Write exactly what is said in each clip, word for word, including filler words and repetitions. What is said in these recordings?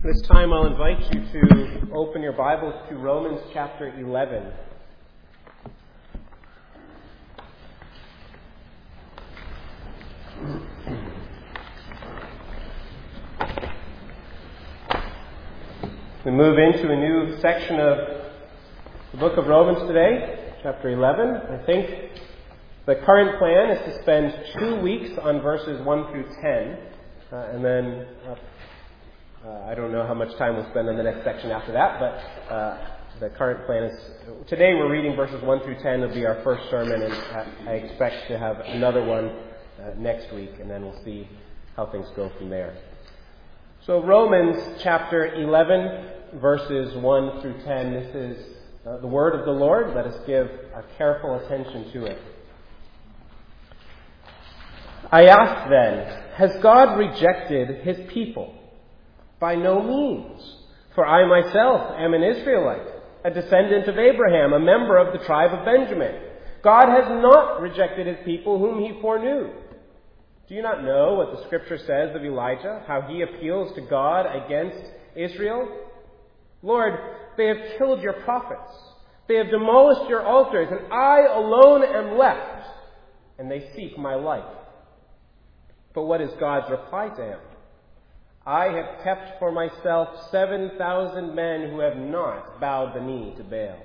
This time I'll invite you to open your Bibles to Romans chapter eleven. We move into a new section of the book of Romans today, chapter eleven. I think the current plan is to spend two weeks on verses one through ten, uh, and then uh, uh, I don't know how much time we'll spend on the next section after that, but uh, the current plan is, today we're reading verses one through ten. It'll be our first sermon, and I expect to have another one uh, next week, and then we'll see how things go from there. So Romans chapter eleven, verses one through ten, this is uh, the word of the Lord. Let us give our careful attention to it. I ask then, has God rejected his people? By no means. For I myself am an Israelite, a descendant of Abraham, a member of the tribe of Benjamin. God has not rejected his people whom he foreknew. Do you not know what the scripture says of Elijah, how he appeals to God against Israel? Lord, they have killed your prophets. They have demolished your altars, and I alone am left, and they seek my life. But what is God's reply to him? I have kept for myself seven thousand men who have not bowed the knee to Baal.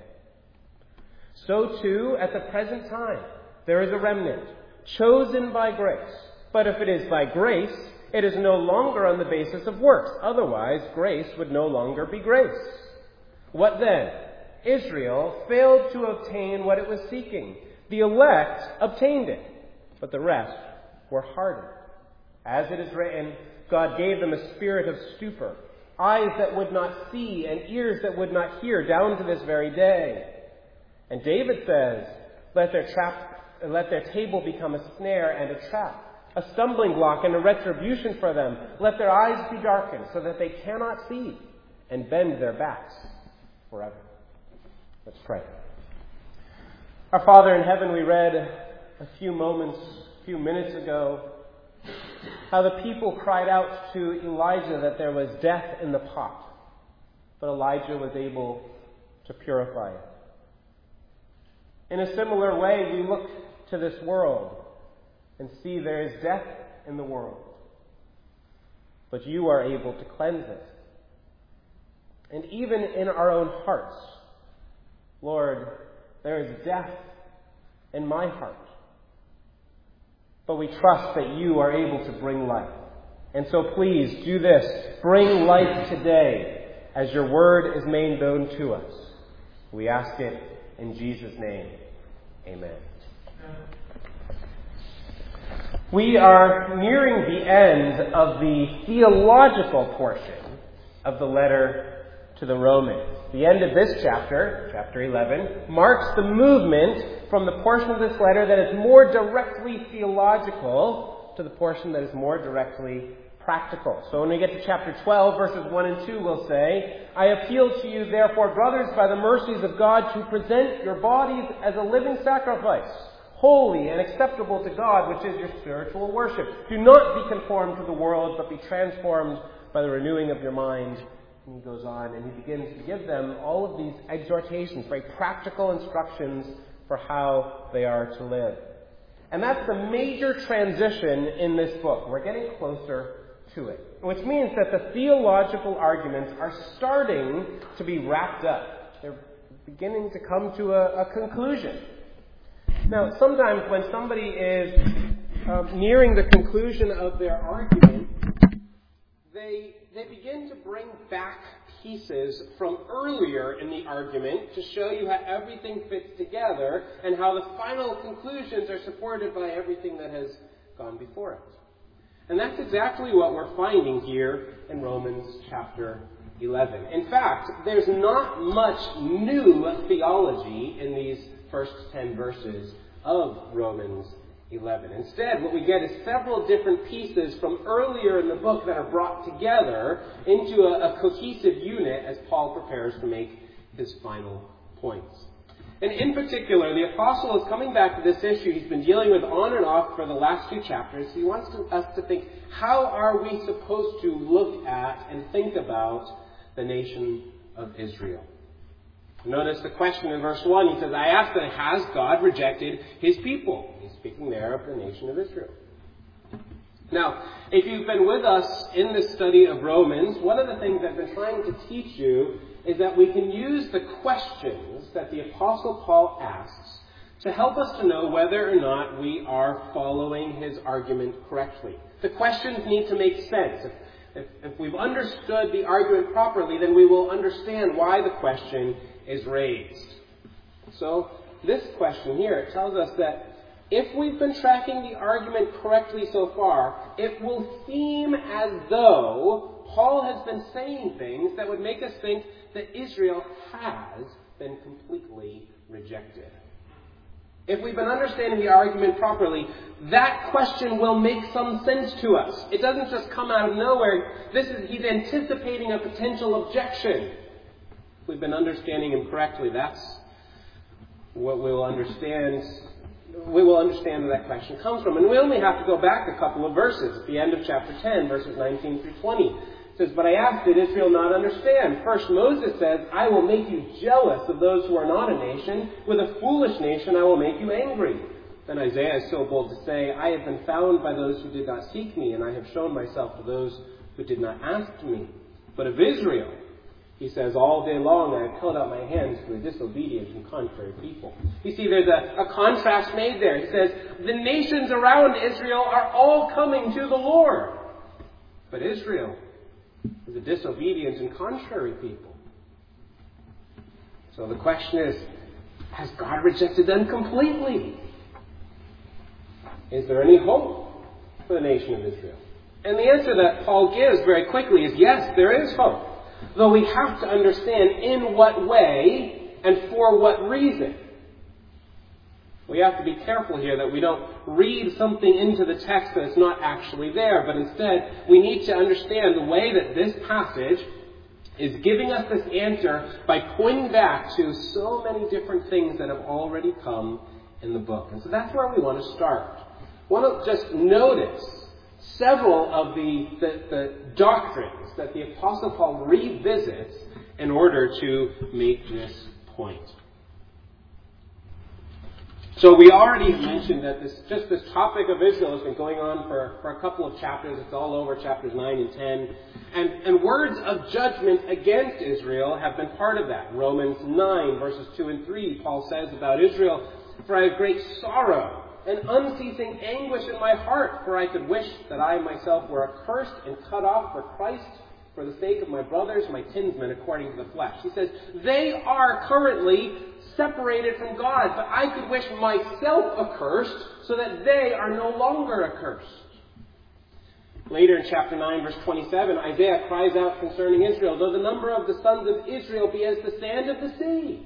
So too, at the present time, there is a remnant, chosen by grace. But if it is by grace, it is no longer on the basis of works. Otherwise, grace would no longer be grace. What then? Israel failed to obtain what it was seeking. The elect obtained it, but the rest were hardened. As it is written, God gave them a spirit of stupor, eyes that would not see and ears that would not hear, down to this very day. And David says, let their trap, let their table become a snare and a trap, a stumbling block and a retribution for them. Let their eyes be darkened so that they cannot see, and bend their backs forever. Let's pray. Our Father in heaven, we read a few moments, a few minutes ago, how the people cried out to Elijah that there was death in the pot, but Elijah was able to purify it. In a similar way, we look to this world and see there is death in the world, but you are able to cleanse it. And even in our own hearts, Lord, there is death in my heart. But we trust that you are able to bring life. And so please do this. Bring life today as your word is made known to us. We ask it in Jesus' name. Amen. We are nearing the end of the theological portion of the letter to the Romans. The end of this chapter, chapter eleven, marks the movement from the portion of this letter that is more directly theological to the portion that is more directly practical. So when we get to chapter twelve, verses one and two, we'll say, I appeal to you, therefore, brothers, by the mercies of God, to present your bodies as a living sacrifice, holy and acceptable to God, which is your spiritual worship. Do not be conformed to the world, but be transformed by the renewing of your mind. And he goes on and he begins to give them all of these exhortations, very practical instructions for how they are to live. And that's the major transition in this book. We're getting closer to it, which means that the theological arguments are starting to be wrapped up. They're beginning to come to a, a conclusion. Now, sometimes when somebody is um, nearing the conclusion of their argument, they they begin to bring back pieces from earlier in the argument to show you how everything fits together and how the final conclusions are supported by everything that has gone before it. And that's exactly what we're finding here in Romans chapter eleven. In fact, there's not much new theology in these first ten verses of Romans eleven. Instead, what we get is several different pieces from earlier in the book that are brought together into a, a cohesive unit as Paul prepares to make his final points. And in particular, the apostle is coming back to this issue he's been dealing with on and off for the last two chapters. He wants to, us to think, how are we supposed to look at and think about the nation of Israel? Notice the question in verse one. He says, I ask that has God rejected his people? He's speaking there of the nation of Israel. Now, if you've been with us in this study of Romans, one of the things I've been trying to teach you is that we can use the questions that the Apostle Paul asks to help us to know whether or not we are following his argument correctly. The questions need to make sense. If, if, if we've understood the argument properly, then we will understand why the question is raised. So, this question here, it tells us that if we've been tracking the argument correctly so far, it will seem as though Paul has been saying things that would make us think that Israel has been completely rejected. If we've been understanding the argument properly, that question will make some sense to us. It doesn't just come out of nowhere. This is, he's anticipating a potential objection. If we've been understanding him correctly, that's what we will understand. We will understand where that question comes from. And we only have to go back a couple of verses at the end of chapter ten, verses nineteen through twenty. It says, But I asked, did Israel not understand? First Moses says, I will make you jealous of those who are not a nation. With a foolish nation I will make you angry. Then Isaiah is so bold to say, I have been found by those who did not seek me, and I have shown myself to those who did not ask me. But of Israel, he says, all day long I have held out my hands to the disobedient and contrary people. You see, there's a, a contrast made there. He says, the nations around Israel are all coming to the Lord. But Israel is a disobedient and contrary people. So the question is, has God rejected them completely? Is there any hope for the nation of Israel? And the answer that Paul gives very quickly is yes, there is hope. Though we have to understand in what way and for what reason. We have to be careful here that we don't read something into the text that's not actually there, but instead we need to understand the way that this passage is giving us this answer by pointing back to so many different things that have already come in the book. And so that's where we want to start. I want to just notice several of the, the, the doctrines that the Apostle Paul revisits in order to make this point. So we already mentioned that this just this topic of Israel has been going on for, for a couple of chapters. It's all over chapters nine and ten. And, and words of judgment against Israel have been part of that. Romans nine, verses two and three, Paul says about Israel, For I have great sorrow and unceasing anguish in my heart, for I could wish that I myself were accursed and cut off for Christ, for the sake of my brothers, my kinsmen, according to the flesh. He says, they are currently separated from God, but I could wish myself accursed so that they are no longer accursed. Later in chapter nine, verse twenty-seven, Isaiah cries out concerning Israel, though the number of the sons of Israel be as the sand of the sea,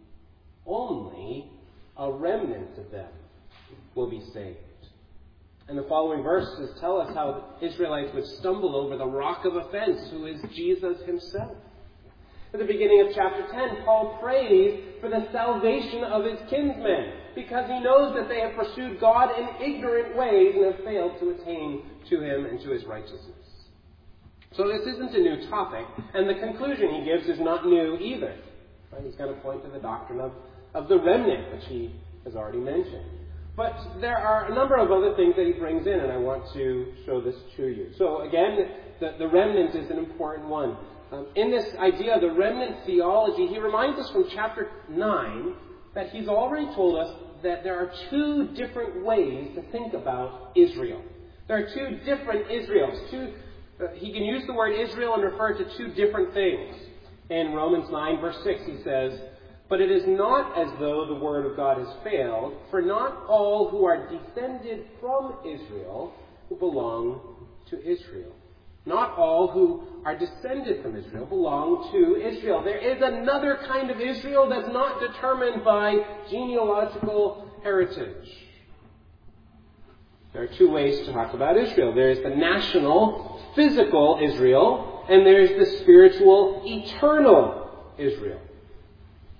only a remnant of them will be saved. And the following verses tell us how the Israelites would stumble over the rock of offense, who is Jesus himself. At the beginning of chapter ten, Paul prays for the salvation of his kinsmen, because he knows that they have pursued God in ignorant ways and have failed to attain to him and to his righteousness. So this isn't a new topic, and the conclusion he gives is not new either. Right? He's going to point to the doctrine of, of the remnant, which he has already mentioned. But there are a number of other things that he brings in, and I want to show this to you. So again, the, the remnant is an important one. Um, in this idea of the remnant theology, he reminds us from chapter nine that he's already told us that there are two different ways to think about Israel. There are two different Israels. Two, uh, he can use the word Israel and refer to two different things. In Romans nine, verse six, he says, But it is not as though the word of God has failed, for not all who are descended from Israel who belong to Israel. Not all who are descended from Israel belong to Israel. There is another kind of Israel that's not determined by genealogical heritage. There are two ways to talk about Israel. There is the national, physical Israel, and there is the spiritual, eternal Israel.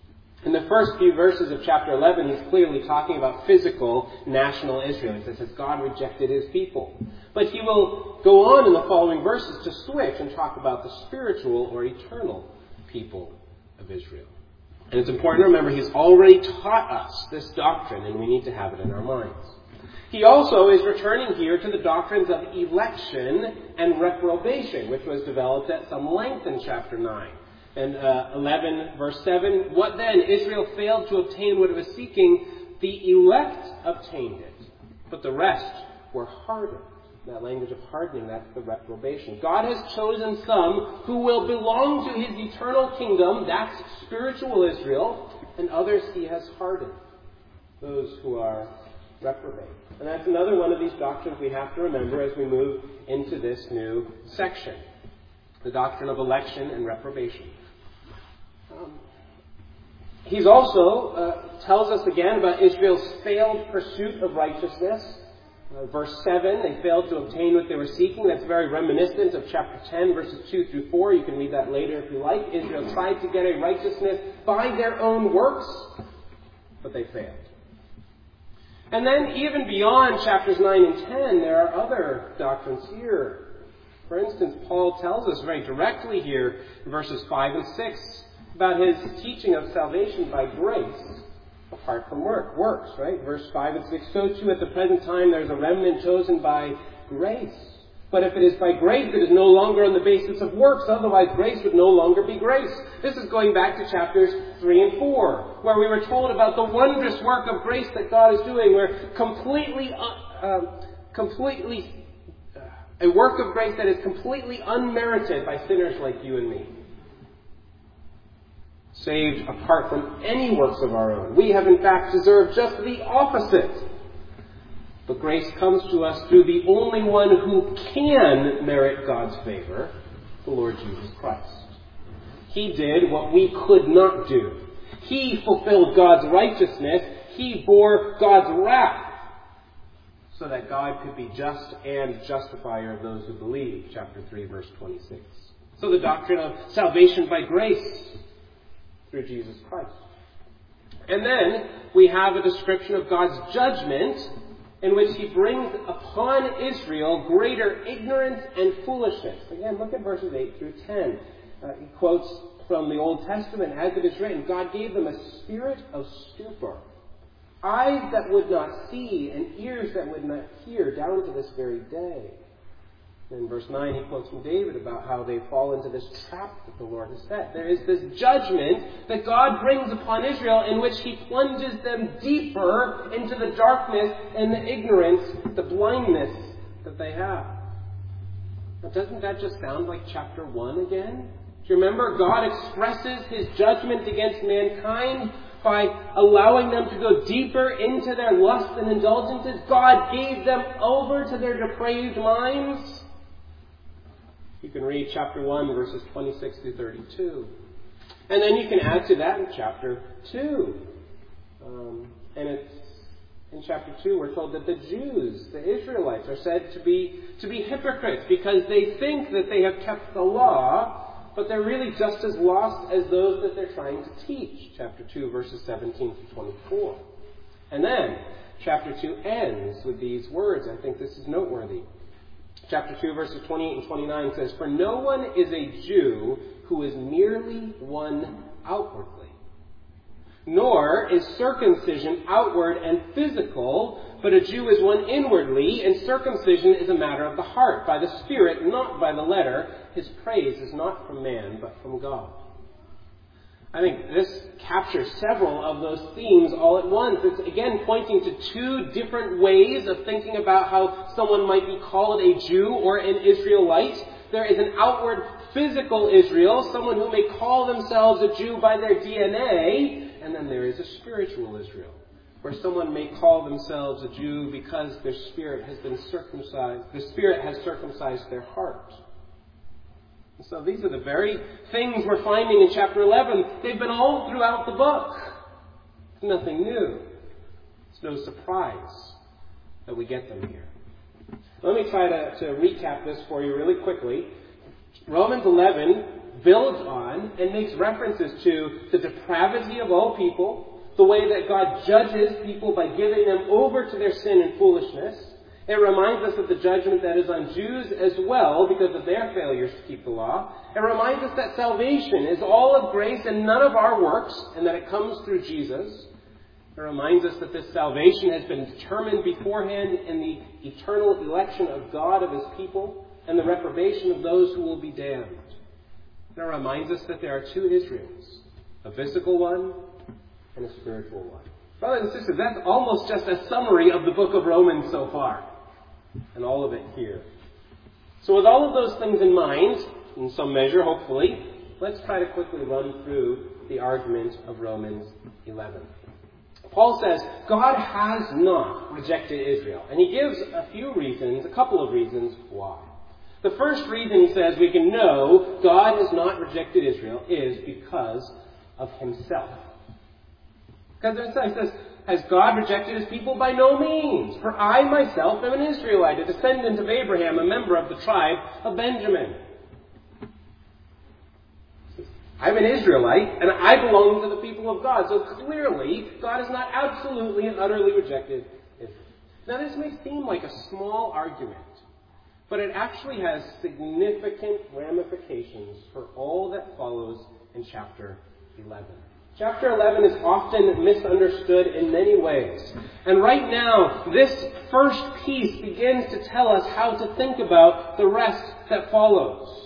In the first few verses of chapter eleven, he's clearly talking about physical national Israel. He says God rejected his people. But he will go on in the following verses to switch and talk about the spiritual or eternal people of Israel. And it's important to remember he's already taught us this doctrine, and we need to have it in our minds. He also is returning here to the doctrines of election and reprobation, which was developed at some length in chapter nine. And uh, eleven, verse seven, what then? Israel failed to obtain what it was seeking. The elect obtained it, but the rest were hardened. That language of hardening, that's the reprobation. God has chosen some who will belong to his eternal kingdom, that's spiritual Israel, and others he has hardened, those who are reprobate. And that's another one of these doctrines we have to remember as we move into this new section, the doctrine of election and reprobation. Um, he's also uh, tells us again about Israel's failed pursuit of righteousness. Uh, verse seven, they failed to obtain what they were seeking. That's very reminiscent of chapter ten, verses two through four. You can read that later if you like. Israel tried to get a righteousness by their own works, but they failed. And then even beyond chapters nine and ten, there are other doctrines here. For instance, Paul tells us very directly here in verses five and six about his teaching of salvation by grace apart from work. Works, right? Verse five and six. So too at the present time there is a remnant chosen by grace. But if it is by grace, it is no longer on the basis of works. Otherwise, grace would no longer be grace. This is going back to chapters three and four, where we were told about the wondrous work of grace that God is doing, where completely, uh, um, completely, uh, a work of grace that is completely unmerited by sinners like you and me. Saved apart from any works of our own. We have in fact deserved just the opposite. But grace comes to us through the only one who can merit God's favor, the Lord Jesus Christ. He did what we could not do. He fulfilled God's righteousness. He bore God's wrath so that God could be just and justifier of those who believe. Chapter three, verse twenty-six. So the doctrine of salvation by grace through Jesus Christ. And then we have a description of God's judgment in which he brings upon Israel greater ignorance and foolishness. Again, look at verses eight through ten. Uh, he quotes from the Old Testament, as it is written, God gave them a spirit of stupor, eyes that would not see and ears that would not hear, down to this very day. In verse nine, he quotes from David about how they fall into this trap that the Lord has set. There is this judgment that God brings upon Israel in which he plunges them deeper into the darkness and the ignorance, the blindness that they have. Now, doesn't that just sound like chapter one again? Do you remember? God expresses his judgment against mankind by allowing them to go deeper into their lusts and indulgences. God gave them over to their depraved minds. You can read chapter one, verses twenty-six through thirty-two. And then you can add to that in chapter two. Um, and it's in chapter two we're told that the Jews, the Israelites, are said to be to be hypocrites because they think that they have kept the law, but they're really just as lost as those that they're trying to teach. Chapter two, verses seventeen to twenty-four. And then chapter two ends with these words. I think this is noteworthy. Chapter two, verses twenty-eight and twenty-nine says, For no one is a Jew who is merely one outwardly, nor is circumcision outward and physical, but a Jew is one inwardly, and circumcision is a matter of the heart, by the Spirit, not by the letter. His praise is not from man, but from God. I think this captures several of those themes all at once. It's again pointing to two different ways of thinking about how someone might be called a Jew or an Israelite. There is an outward physical Israel, someone who may call themselves a Jew by their D N A, and then there is a spiritual Israel, where someone may call themselves a Jew because their spirit has been circumcised. The Spirit has circumcised their heart. So these are the very things we're finding in chapter eleven. They've been all throughout the book. It's nothing new. It's no surprise that we get them here. Let me try to, to recap this for you really quickly. Romans eleven builds on and makes references to the depravity of all people, the way that God judges people by giving them over to their sin and foolishness. It reminds us of the judgment that is on Jews as well because of their failures to keep the law. It reminds us that salvation is all of grace and none of our works, and that it comes through Jesus. It reminds us that this salvation has been determined beforehand in the eternal election of God of his people and the reprobation of those who will be damned. And it reminds us that there are two Israels, a physical one and a spiritual one. Brothers and sisters, that's almost just a summary of the book of Romans so far, and all of it here. So with all of those things in mind, in some measure, hopefully, let's try to quickly run through the argument of Romans eleven. Paul says, God has not rejected Israel. And he gives a few reasons, a couple of reasons why. The first reason he says we can know God has not rejected Israel is because of himself. Because he says, has God rejected his people? By no means. For I myself am an Israelite, a descendant of Abraham, a member of the tribe of Benjamin. I'm an Israelite, and I belong to the people of God. So clearly, God has not absolutely and utterly rejected Israel. Now, this may seem like a small argument, but it actually has significant ramifications for all that follows in chapter eleven. Chapter eleven is often misunderstood in many ways. And right now, this first piece begins to tell us how to think about the rest that follows.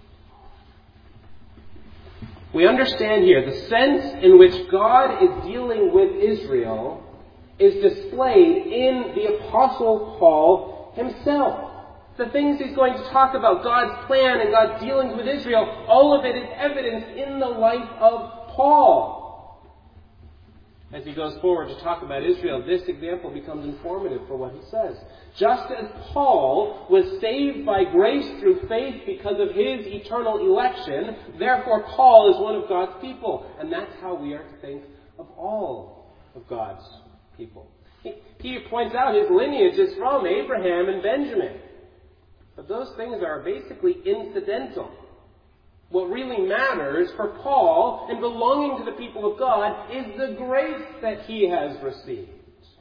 We understand here the sense in which God is dealing with Israel is displayed in the Apostle Paul himself. The things he's going to talk about, God's plan and God's dealings with Israel, all of it is evidenced in the life of Paul. As he goes forward to talk about Israel, this example becomes informative for what he says. Just as Paul was saved by grace through faith because of his eternal election, therefore Paul is one of God's people. And that's how we are to think of all of God's people. He, he points out his lineage is from Abraham and Benjamin. But those things are basically incidental. What really matters for Paul in belonging to the people of God is the grace that he has received.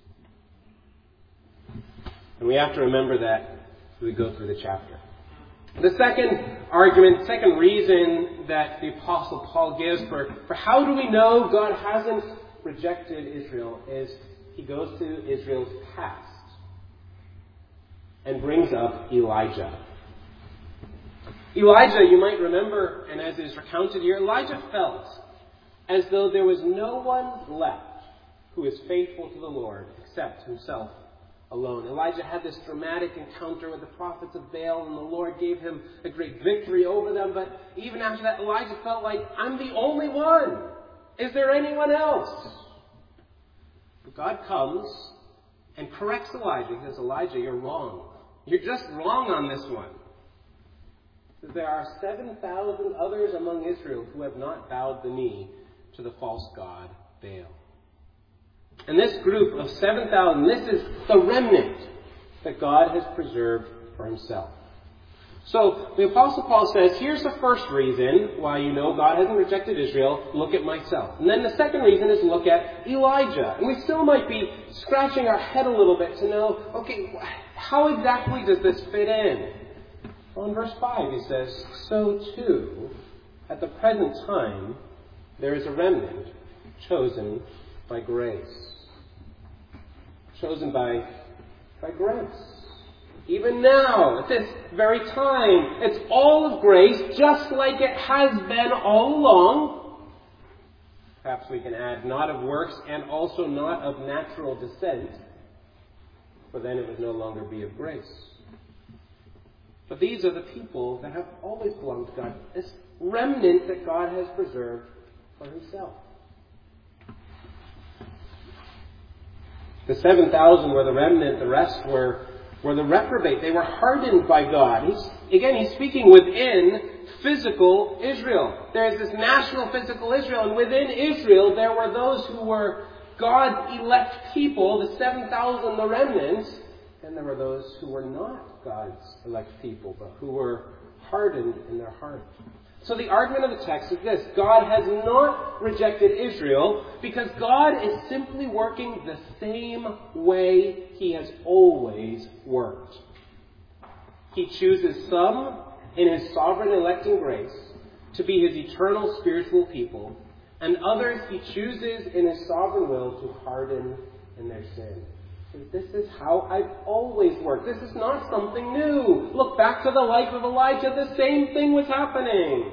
And we have to remember that as we go through the chapter. The second argument, second reason that the Apostle Paul gives for, for how do we know God hasn't rejected Israel is he goes to Israel's past and brings up Elijah. Elijah, you might remember, and as is recounted here, Elijah felt as though there was no one left who is faithful to the Lord except himself alone. Elijah had this dramatic encounter with the prophets of Baal, and the Lord gave him a great victory over them. But even after that, Elijah felt like, I'm the only one. Is there anyone else? But God comes and corrects Elijah. He says, Elijah, you're wrong. You're just wrong on this one. There are seven thousand others among Israel who have not bowed the knee to the false god Baal. And this group of seven thousand, this is the remnant that God has preserved for himself. So the Apostle Paul says, here's the first reason why you know God hasn't rejected Israel. Look at myself. And then the second reason is look at Elijah. And we still might be scratching our head a little bit to know, okay, how exactly does this fit in? Well, in verse five he says, so too, at the present time, there is a remnant chosen by grace. Chosen by, by grace. Even now, at this very time, it's all of grace, just like it has been all along. Perhaps we can add, not of works and also not of natural descent, for then it would no longer be of grace. But these are the people that have always belonged to God. This remnant that God has preserved for himself. The seven thousand were the remnant. The rest were, were the reprobate. They were hardened by God. He's, again, he's speaking within physical Israel. There's this national physical Israel. And within Israel, there were those who were God's elect people, the seven thousand, the remnants. And there were those who were not God's elect people, but who were hardened in their heart. So the argument of the text is this: God has not rejected Israel because God is simply working the same way He has always worked. He chooses some in His sovereign electing grace to be His eternal spiritual people, and others He chooses in His sovereign will to harden in their sin. This is how I've always worked. This is not something new. Look back to the life of Elijah. The same thing was happening.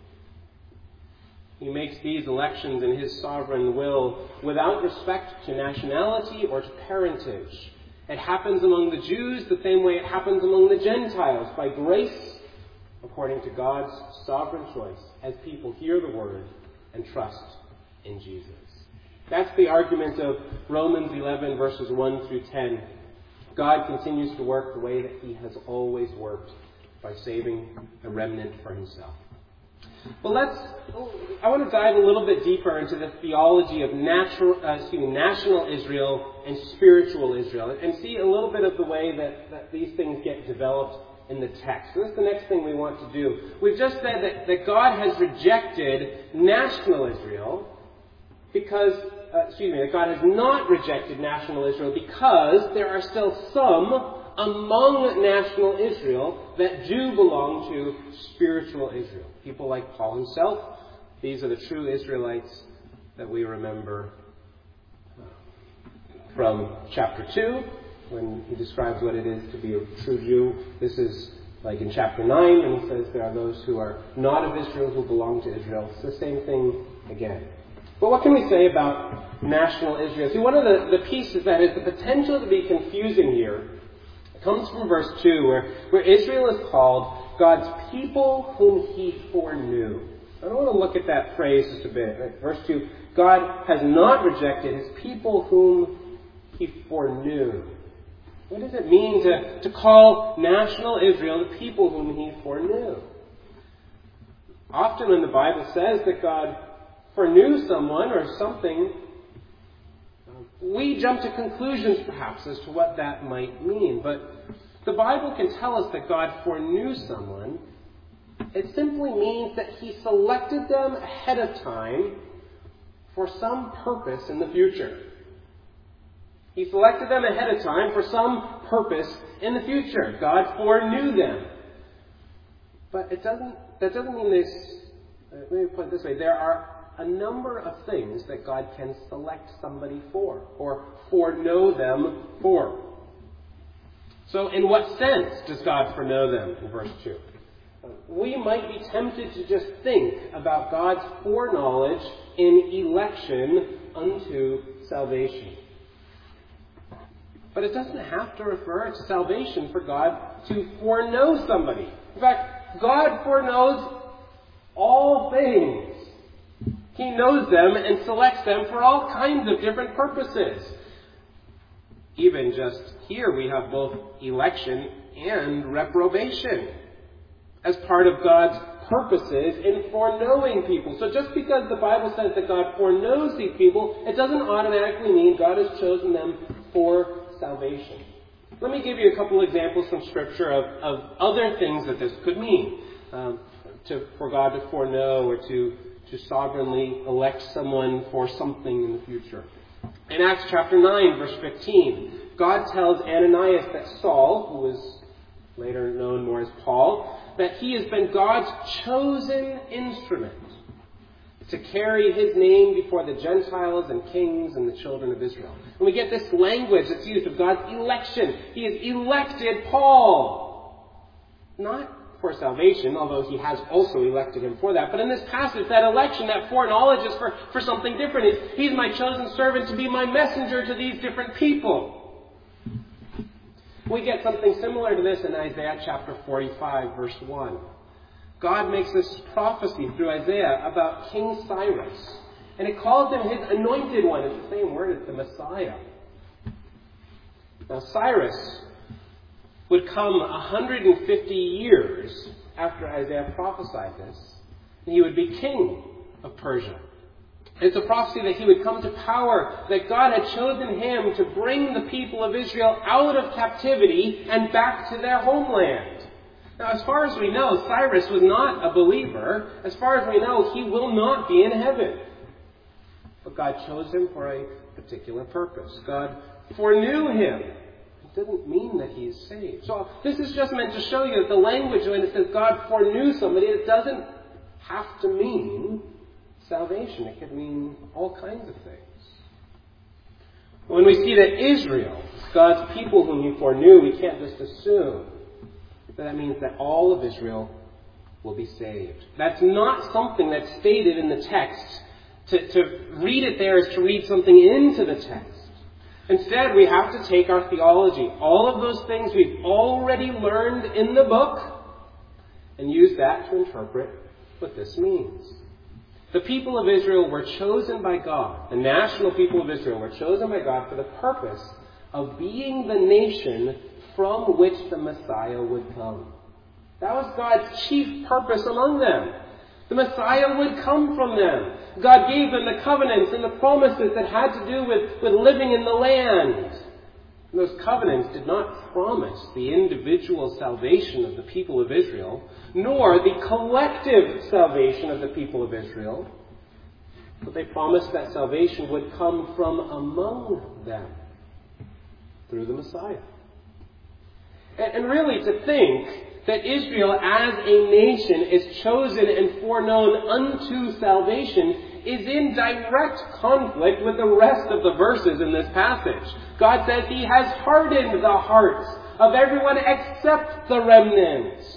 He makes these elections in His sovereign will without respect to nationality or to parentage. It happens among the Jews the same way it happens among the Gentiles, by grace, according to God's sovereign choice, as people hear the word and trust in Jesus. That's the argument of Romans eleven, verses one through ten. God continues to work the way that He has always worked, by saving a remnant for Himself. But let's, I want to dive a little bit deeper into the theology of natural, uh, excuse me, national Israel and spiritual Israel, and see a little bit of the way that, that these things get developed in the text. So that's the next thing we want to do. We've just said that, that God has rejected national Israel because, uh, excuse me, that God has not rejected national Israel because there are still some among national Israel that do belong to spiritual Israel. People like Paul himself. These are the true Israelites that we remember from chapter two, when he describes what it is to be a true Jew. This is like in chapter nine, when he says there are those who are not of Israel who belong to Israel. It's the same thing again. But what can we say about national Israel? See, one of the, the pieces that has the potential to be confusing here comes from verse two, where, where Israel is called God's people whom He foreknew. I want to look at that phrase just a bit. Right? Verse two, God has not rejected His people whom He foreknew. What does it mean to, to call national Israel the people whom He foreknew? Often when the Bible says that God foreknew someone or something, we jump to conclusions perhaps as to what that might mean. But the Bible can tell us that God foreknew someone. It simply means that He selected them ahead of time for some purpose in the future. He selected them ahead of time for some purpose in the future. God foreknew them. But it doesn't, that doesn't mean this, uh, let me put it this way, there are a number of things that God can select somebody for, or foreknow them for. So in what sense does God foreknow them in verse two? We might be tempted to just think about God's foreknowledge in election unto salvation. But it doesn't have to refer to salvation for God to foreknow somebody. In fact, God foreknows all things. He knows them and selects them for all kinds of different purposes. Even just here we have both election and reprobation as part of God's purposes in foreknowing people. So just because the Bible says that God foreknows these people, it doesn't automatically mean God has chosen them for salvation. Let me give you a couple examples from Scripture of, of other things that this could mean. Um, to, for God to foreknow or to, to sovereignly elect someone for something in the future. In Acts chapter nine, verse fifteen, God tells Ananias that Saul, who was later known more as Paul, that he has been God's chosen instrument to carry His name before the Gentiles and kings and the children of Israel. And we get this language that's used of God's election. He has elected Paul. Not for salvation, although He has also elected him for that. But in this passage, that election, that foreknowledge is for, for something different. He's, he's my chosen servant to be my messenger to these different people. We get something similar to this in Isaiah chapter forty-five, verse one. God makes this prophecy through Isaiah about King Cyrus. And it calls him His anointed one. It's the same word as the Messiah. Now Cyrus would come one hundred fifty years after Isaiah prophesied this. And he would be king of Persia. It's a prophecy that he would come to power, that God had chosen him to bring the people of Israel out of captivity and back to their homeland. Now, as far as we know, Cyrus was not a believer. As far as we know, he will not be in heaven. But God chose him for a particular purpose. God foreknew him. It doesn't mean that he is saved. So this is just meant to show you that the language when it says God foreknew somebody, it doesn't have to mean salvation. It could mean all kinds of things. When we see that Israel is God's people whom he foreknew, we can't just assume that that means that all of Israel will be saved. That's not something that's stated in the text. To, to read it there is to read something into the text. Instead, we have to take our theology, all of those things we've already learned in the book, and use that to interpret what this means. The people of Israel were chosen by God. The national people of Israel were chosen by God for the purpose of being the nation from which the Messiah would come. That was God's chief purpose among them. The Messiah would come from them. God gave them the covenants and the promises that had to do with, with living in the land. And those covenants did not promise the individual salvation of the people of Israel, nor the collective salvation of the people of Israel, but they promised that salvation would come from among them through the Messiah. And, and really to think that Israel as a nation is chosen and foreknown unto salvation is in direct conflict with the rest of the verses in this passage. God says he has hardened the hearts of everyone except the remnant.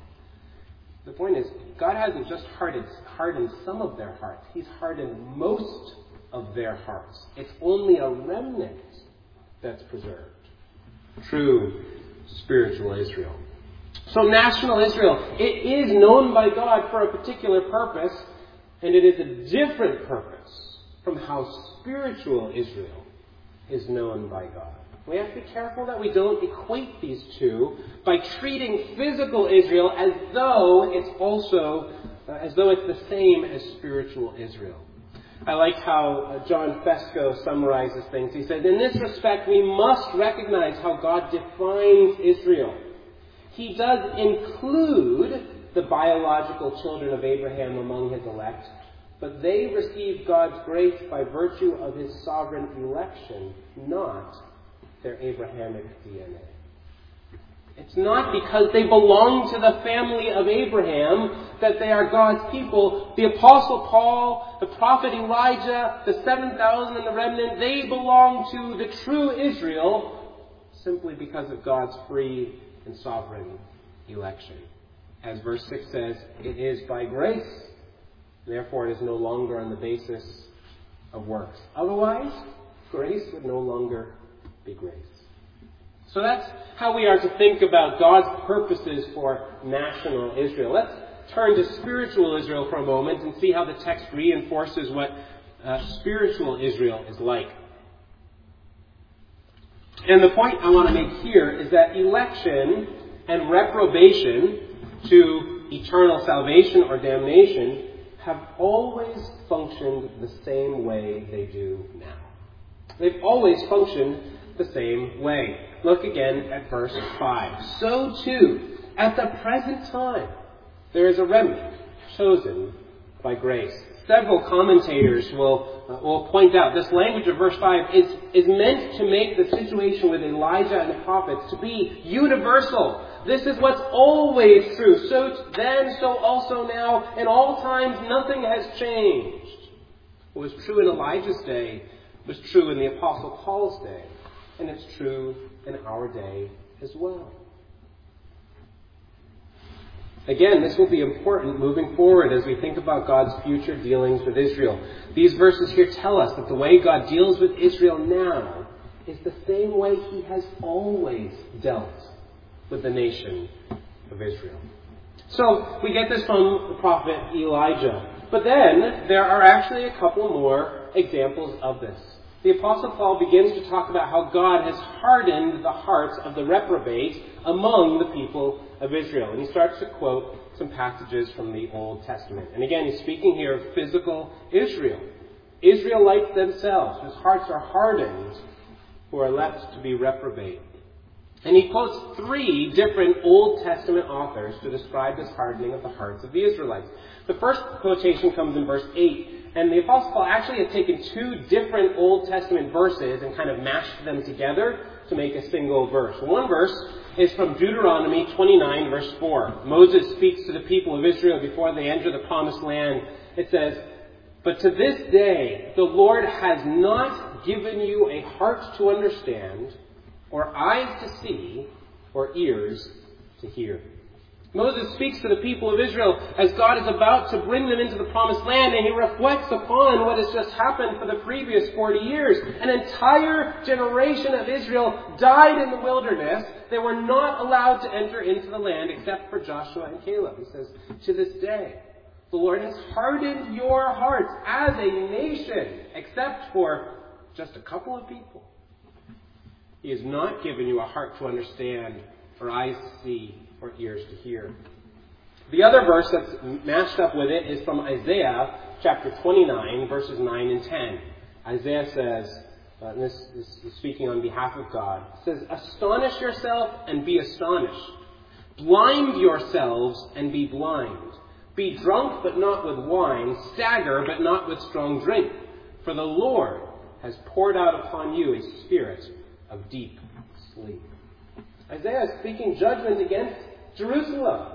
The point is, God hasn't just hardened, hardened some of their hearts. He's hardened most of their hearts. It's only a remnant that's preserved. True spiritual Israel. So national Israel, it is known by God for a particular purpose, and it is a different purpose from how spiritual Israel is known by God. We have to be careful that we don't equate these two by treating physical Israel as though it's also, uh, as though it's the same as spiritual Israel. I like how uh, John Fesco summarizes things. He said, in this respect, we must recognize how God defines Israel. He does include the biological children of Abraham among his elect, but they receive God's grace by virtue of his sovereign election, not their Abrahamic D N A. It's not because they belong to the family of Abraham that they are God's people. The Apostle Paul, the prophet Elijah, the seven thousand and the remnant, they belong to the true Israel simply because of God's free and sovereign election. As verse six says, it is by grace. Therefore, it is no longer on the basis of works. Otherwise, grace would no longer be grace. So that's how we are to think about God's purposes for national Israel. Let's turn to spiritual Israel for a moment and see how the text reinforces what uh, spiritual Israel is like. And the point I want to make here is that election and reprobation to eternal salvation or damnation have always functioned the same way they do now. They've always functioned the same way. Look again at verse five. So too, at the present time, there is a remnant chosen by grace. Several commentators will, uh, will point out this language of verse five is, is meant to make the situation with Elijah and the prophets to be universal. This is what's always true. So then, so also now, in all times, nothing has changed. What was true in Elijah's day was true in the Apostle Paul's day. And it's true in our day as well. Again, this will be important moving forward as we think about God's future dealings with Israel. These verses here tell us that the way God deals with Israel now is the same way he has always dealt with the nation of Israel. So we get this from the prophet Elijah. But then there are actually a couple more examples of this. The Apostle Paul begins to talk about how God has hardened the hearts of the reprobate among the people of Israel. And he starts to quote some passages from the Old Testament. And again, he's speaking here of physical Israel. Israelites themselves, whose hearts are hardened, who are left to be reprobate. And he quotes three different Old Testament authors to describe this hardening of the hearts of the Israelites. The first quotation comes in verse eight. And the Apostle Paul actually has taken two different Old Testament verses and kind of mashed them together to make a single verse. One verse is from Deuteronomy twenty-nine, verse four. Moses speaks to the people of Israel before they enter the promised land. It says, "But to this day the Lord has not given you a heart to understand, or eyes to see, or ears to hear." Moses speaks to the people of Israel as God is about to bring them into the promised land, and he reflects upon what has just happened for the previous forty years. An entire generation of Israel died in the wilderness. They were not allowed to enter into the land except for Joshua and Caleb. He says, to this day, the Lord has hardened your hearts as a nation, except for just a couple of people. He has not given you a heart to understand, or eyes to see, or ears to hear. The other verse that's matched up with it is from Isaiah chapter twenty-nine, verses nine and ten. Isaiah says, uh, and this is speaking on behalf of God, it says, "Astonish yourself and be astonished. Blind yourselves and be blind. Be drunk but not with wine. Stagger but not with strong drink. For the Lord has poured out upon you a spirit of deep sleep." Isaiah is speaking judgment against Jerusalem.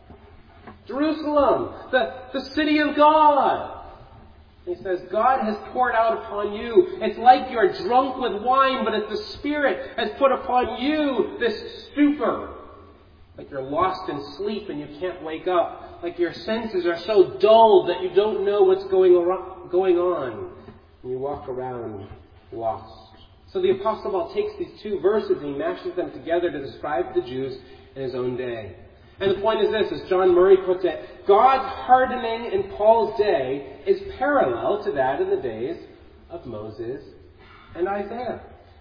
Jerusalem, the, the city of God. He says, God has poured out upon you. It's like you're drunk with wine, but it's the Spirit has put upon you this stupor. Like you're lost in sleep and you can't wake up. Like your senses are so dulled that you don't know what's going around, going on. And you walk around lost. So the Apostle Paul takes these two verses and he mashes them together to describe the Jews in his own day. And the point is this, as John Murray puts it, God's hardening in Paul's day is parallel to that in the days of Moses and Isaiah.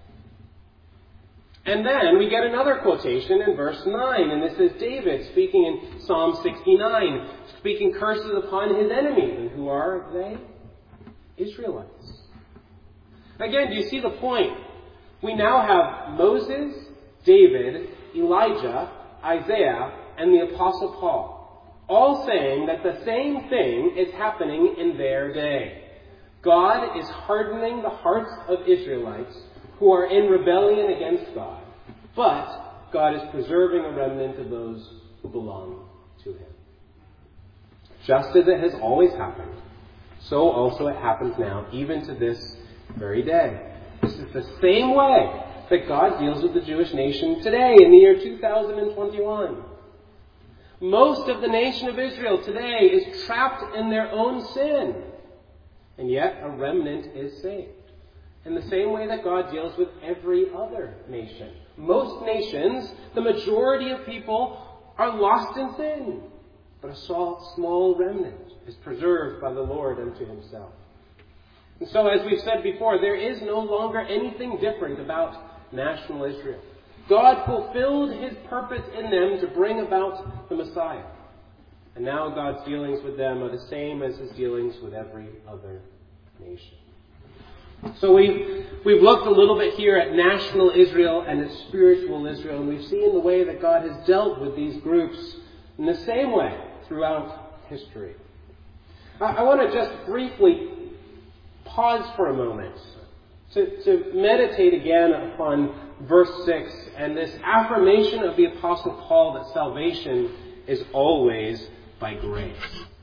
And then we get another quotation in verse nine, and this is David speaking in Psalm sixty-nine, speaking curses upon his enemies. And who are they? Israelites. Again, do you see the point? We now have Moses, David, Elijah, Isaiah, and the Apostle Paul, all saying that the same thing is happening in their day. God is hardening the hearts of Israelites who are in rebellion against God, but God is preserving a remnant of those who belong to Him. Just as it has always happened, so also it happens now, even to this very day. This is the same way that God deals with the Jewish nation today in the year two thousand twenty-one. Most of the nation of Israel today is trapped in their own sin, and yet a remnant is saved. In the same way that God deals with every other nation. Most nations, the majority of people, are lost in sin, but a small, small remnant is preserved by the Lord unto Himself. And so, as we've said before, there is no longer anything different about national Israel. God fulfilled His purpose in them to bring about the Messiah. And now God's dealings with them are the same as His dealings with every other nation. So we've, we've looked a little bit here at national Israel and at spiritual Israel, and we've seen the way that God has dealt with these groups in the same way throughout history. I, I want to just briefly pause for a moment to, to meditate again upon verse six and this affirmation of the Apostle Paul that salvation is always by grace.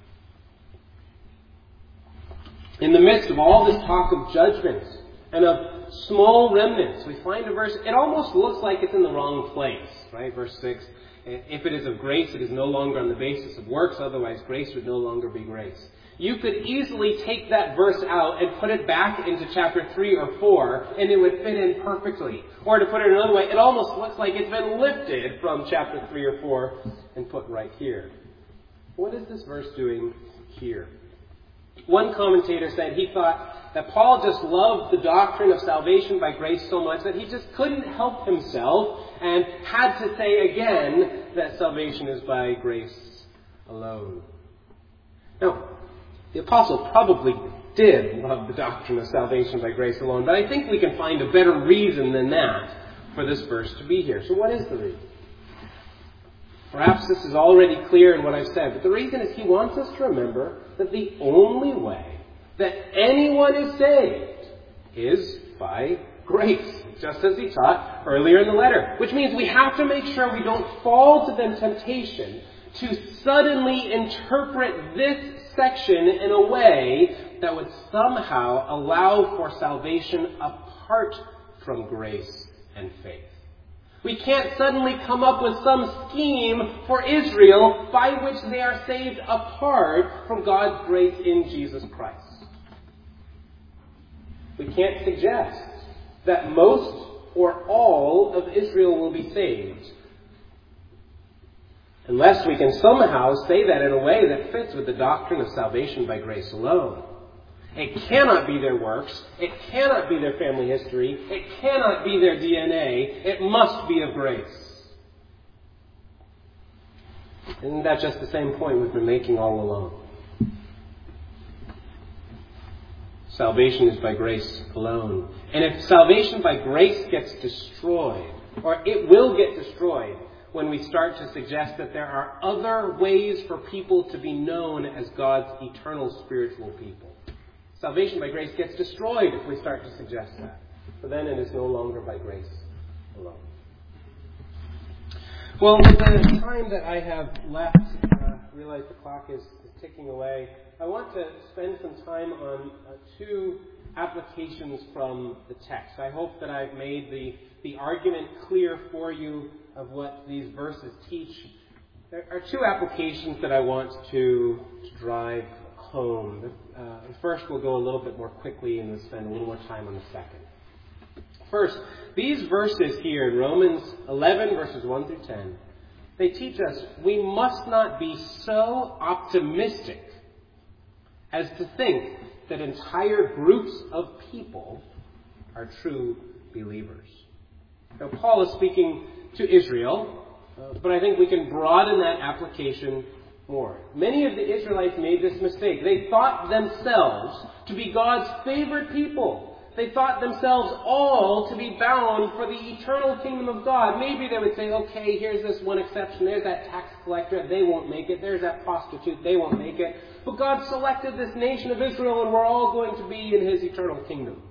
In the midst of all this talk of judgments and of small remnants, we find a verse, it almost looks like it's in the wrong place, right? Verse six, if it is of grace, it is no longer on the basis of works, otherwise grace would no longer be grace. You could easily take that verse out and put it back into chapter three or four, and it would fit in perfectly. Or to put it another way, it almost looks like it's been lifted from chapter three or four and put right here. What is this verse doing here? One commentator said he thought that Paul just loved the doctrine of salvation by grace so much that he just couldn't help himself and had to say again that salvation is by grace alone. Now, the apostle probably did love the doctrine of salvation by grace alone, but I think we can find a better reason than that for this verse to be here. So what is the reason? Perhaps this is already clear in what I've said, but the reason is he wants us to remember that the only way that anyone is saved is by grace, just as he taught earlier in the letter. Which means we have to make sure we don't fall to the temptation to suddenly interpret this section in a way that would somehow allow for salvation apart from grace and faith. We can't suddenly come up with some scheme for Israel by which they are saved apart from God's grace in Jesus Christ. We can't suggest that most or all of Israel will be saved unless we can somehow say that in a way that fits with the doctrine of salvation by grace alone. It cannot be their works. It cannot be their family history. It cannot be their D N A. It must be of grace. Isn't that just the same point we've been making all along? Salvation is by grace alone. And if salvation by grace gets destroyed, or it will get destroyed when we start to suggest that there are other ways for people to be known as God's eternal spiritual people. Salvation by grace gets destroyed if we start to suggest that. For then it is no longer by grace alone. Well, with the time that I have left, uh, I realize the clock is, is ticking away. I want to spend some time on uh, two applications from the text. I hope that I've made the, the argument clear for you of what these verses teach. There are two applications that I want to, to drive home. Uh, first, we'll go a little bit more quickly and we'll spend a little more time on the second. First, these verses here in Romans eleven, verses one through ten, they teach us we must not be so optimistic as to think that entire groups of people are true believers. Now, Paul is speaking to Israel, uh, but I think we can broaden that application more. Many of the Israelites made this mistake. They thought themselves to be God's favored people. They thought themselves all to be bound for the eternal kingdom of God. Maybe they would say, okay, here's this one exception. There's that tax collector. They won't make it. There's that prostitute. They won't make it. But God selected this nation of Israel, and we're all going to be in His eternal kingdom.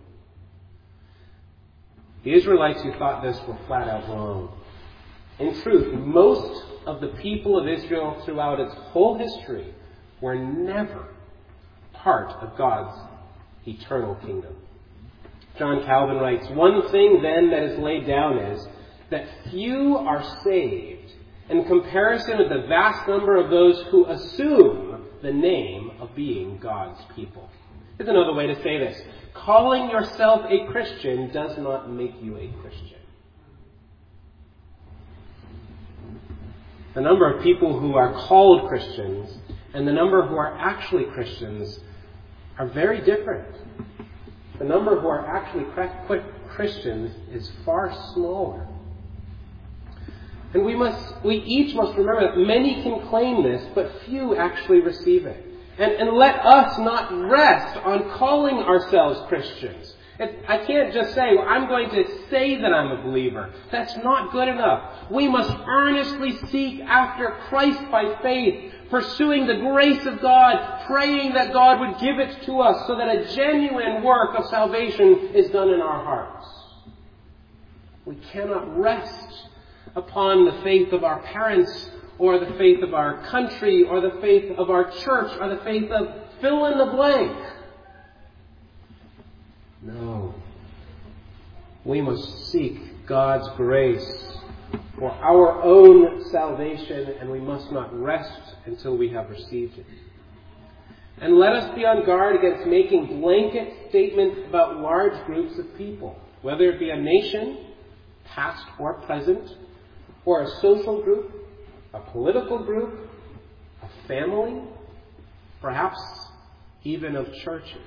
The Israelites who thought this were flat out wrong. In truth, most of the people of Israel throughout its whole history were never part of God's eternal kingdom. John Calvin writes, "One thing then that is laid down is that few are saved in comparison with the vast number of those who assume the name of being God's people." Here's another way to say this. Calling yourself a Christian does not make you a Christian. The number of people who are called Christians and the number who are actually Christians are very different. The number who are actually Christians is far smaller. And we must, we each must remember that many can claim this, but few actually receive it. And, and let us not rest on calling ourselves Christians. It, I can't just say, well, I'm going to say that I'm a believer. That's not good enough. We must earnestly seek after Christ by faith, pursuing the grace of God, praying that God would give it to us so that a genuine work of salvation is done in our hearts. We cannot rest upon the faith of our parents, or the faith of our country, or the faith of our church, or the faith of fill in the blank. No. We must seek God's grace for our own salvation, and we must not rest until we have received it. And let us be on guard against making blanket statements about large groups of people, whether it be a nation, past or present, or a social group, a political group, a family, perhaps even of churches.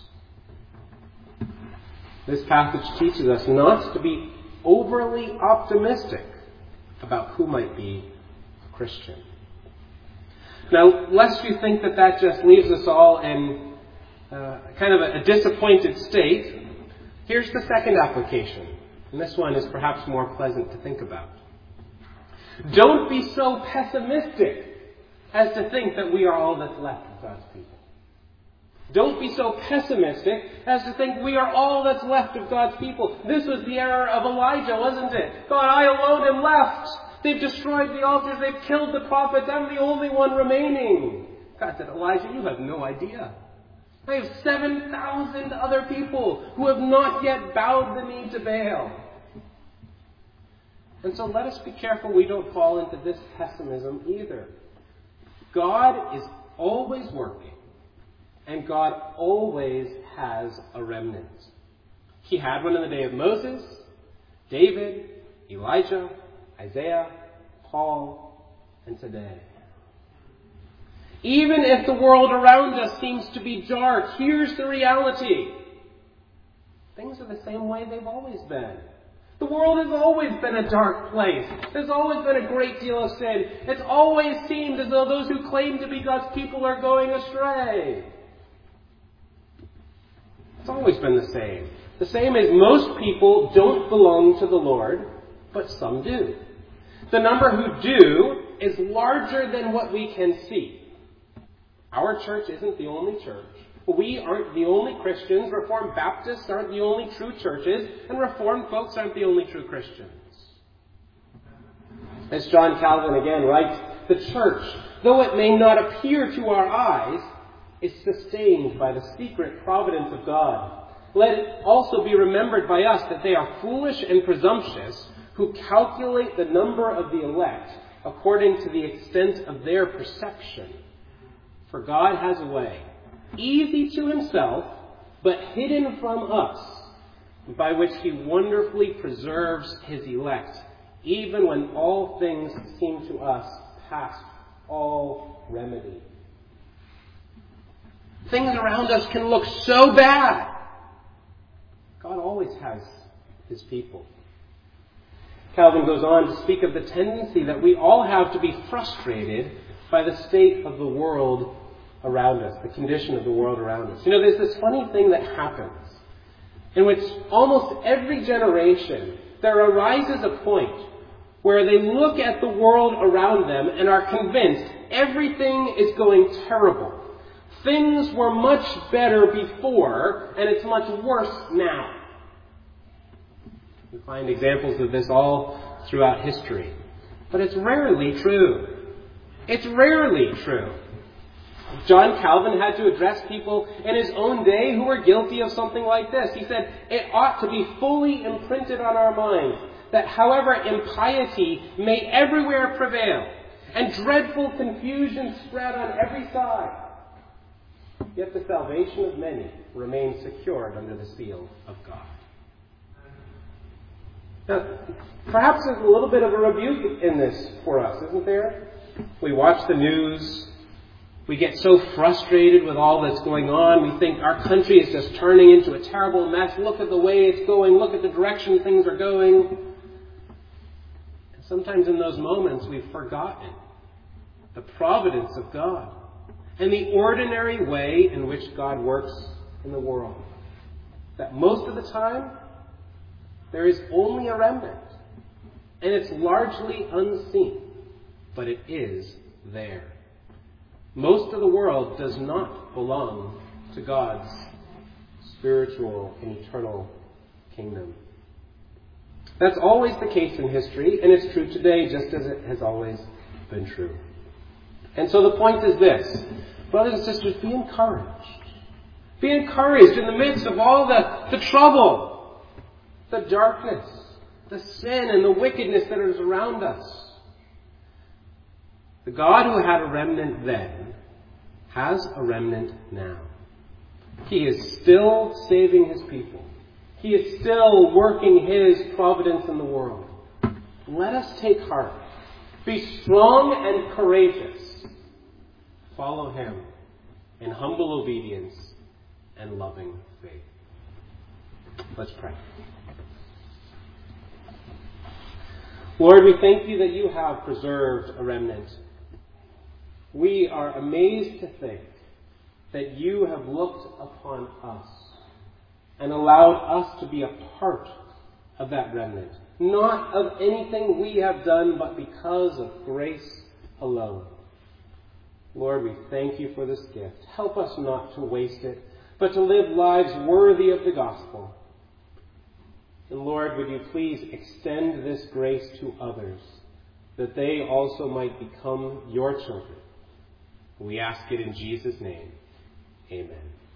This passage teaches us not to be overly optimistic about who might be a Christian. Now, lest you think that that just leaves us all in uh, kind of a, a disappointed state, here's the second application. And this one is perhaps more pleasant to think about. Don't be so pessimistic as to think that we are all that's left of God's people. Don't be so pessimistic as to think we are all that's left of God's people. This was the error of Elijah, wasn't it? God, I alone am left. They've destroyed the altars. They've killed the prophets. I'm the only one remaining. God said, Elijah, you have no idea. I have seven thousand other people who have not yet bowed the knee to Baal. And so let us be careful we don't fall into this pessimism either. God is always working. And God always has a remnant. He had one in the day of Moses, David, Elijah, Isaiah, Paul, and today. Even if the world around us seems to be dark, here's the reality. Things are the same way they've always been. The world has always been a dark place. There's always been a great deal of sin. It's always seemed as though those who claim to be God's people are going astray. It's always been the same. The same as most people don't belong to the Lord, but some do. The number who do is larger than what we can see. Our church isn't the only church. We aren't the only Christians. Reformed Baptists aren't the only true churches. And Reformed folks aren't the only true Christians. As John Calvin again writes, the church, though it may not appear to our eyes, is sustained by the secret providence of God. Let it also be remembered by us that they are foolish and presumptuous who calculate the number of the elect according to the extent of their perception. For God has a way, easy to himself, but hidden from us, by which he wonderfully preserves his elect, even when all things seem to us past all remedy. Things around us can look so bad. God always has his people. Calvin goes on to speak of the tendency that we all have to be frustrated by the state of the world around us, the condition of the world around us. You know, there's this funny thing that happens in which almost every generation there arises a point where they look at the world around them and are convinced everything is going terrible. Things were much better before, and it's much worse now. We find examples of this all throughout history. But it's rarely true. It's rarely true. John Calvin had to address people in his own day who were guilty of something like this. He said, it ought to be fully imprinted on our minds that however impiety may everywhere prevail, and dreadful confusion spread on every side, yet the salvation of many remains secured under the seal of God. Now, perhaps there's a little bit of a rebuke in this for us, isn't there? We watch the news. We get so frustrated with all that's going on. We think our country is just turning into a terrible mess. Look at the way it's going. Look at the direction things are going. And sometimes in those moments we've forgotten the providence of God and the ordinary way in which God works in the world. That most of the time, there is only a remnant. And it's largely unseen, but it is there. Most of the world does not belong to God's spiritual and eternal kingdom. That's always the case in history, and it's true today just as it has always been true. And so the point is this. Brothers and sisters, be encouraged. Be encouraged in the midst of all the, the trouble, the darkness, the sin and the wickedness that is around us. The God who had a remnant then has a remnant now. He is still saving his people. He is still working his providence in the world. Let us take heart. Be strong and courageous. Follow him in humble obedience and loving faith. Let's pray. Lord, we thank you that you have preserved a remnant. We are amazed to think that you have looked upon us and allowed us to be a part of that remnant. Not of anything we have done, but because of grace alone. Lord, we thank you for this gift. Help us not to waste it, but to live lives worthy of the gospel. And Lord, would you please extend this grace to others, that they also might become your children. We ask it in Jesus' name. Amen.